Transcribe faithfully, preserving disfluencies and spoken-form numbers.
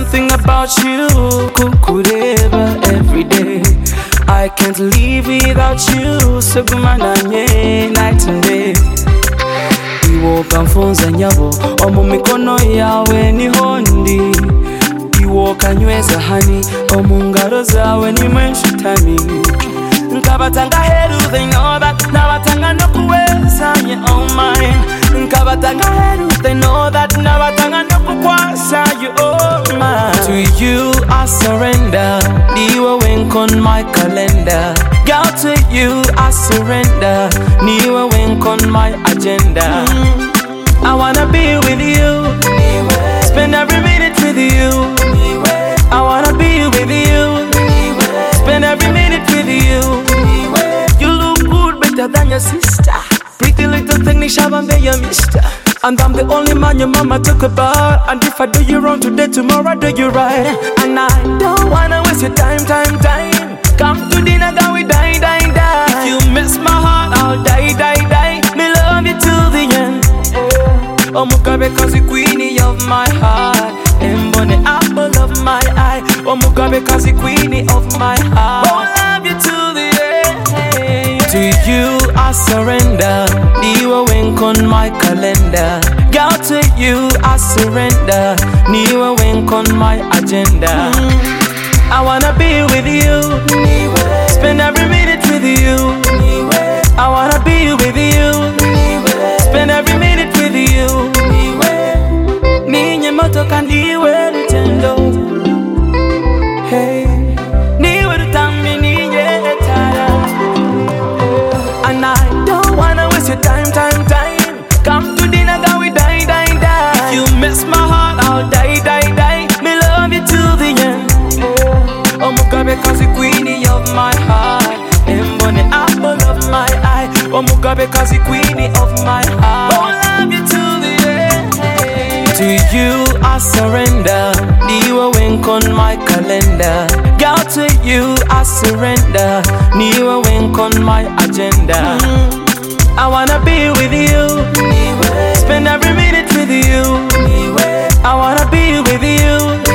something about you, kukureba every day. I can't live without you, so gumananye night and day. Iwo kamfunza nyabo, omu mikono yawe ni hondi. Iwo kanyweza hani, omu ngaro zawe ni mwenshitani. Nkabatanga heru, they know that. Nabatanga no kuweza, yeah, oh mine. Nkabatanga heru, they know that. Nabatanga no kukwasa, you oh mine. To you I surrender. Niwe wink on my calendar. Girl, to you I surrender. Niwe wink on my agenda. mm. I wanna be with you. Niwe. Spend every minute with you. Niwe. I wanna be with you. Niwe. Spend every minute with you. You look good, better than your sister. Pretty little thing, Nishabambe, your mister. And I'm the only man your mama talk about. And if I do you wrong today, tomorrow I do you right. And I don't wanna waste your time, time, time. Come to dinner, then we die, die, die. If you miss my heart, I'll die, die, die. Me love you till the end. Oh, Mugabe, cause the queenie of my heart. And bonny apple of my eye. Oh, Mugabe, cause the queenie of my heart. Oh, I love you till the end. To you I surrender. Niwe wink on my calendar. Girl, to you I surrender. Niwe wink on my agenda. mm. I wanna be with you. Niwe. Spend every minute with you. Niwe. I wanna be with you. Niwe. Spend every minute with you. Niwe. Ninye moto kandiwe lutendo. Hey, niwe lutami ninye etara. And I don't wanna waste your time, time, time. Come to dinner, then we die, die, die. If you miss my heart, I'll die, die, die. Me love you till the end. Oh, Mugabe, cause the queenie of my heart. And bonny apple of my eye. Oh, Mugabe, cause the queenie of my heart. Oh, I love you till the end. To you I surrender. Niwe wink on my calendar. Girl, to you I surrender. Niwe wink on my agenda. mm. I wanna be with you. Niwe. Spend every minute with you. Niwe. I wanna be with you.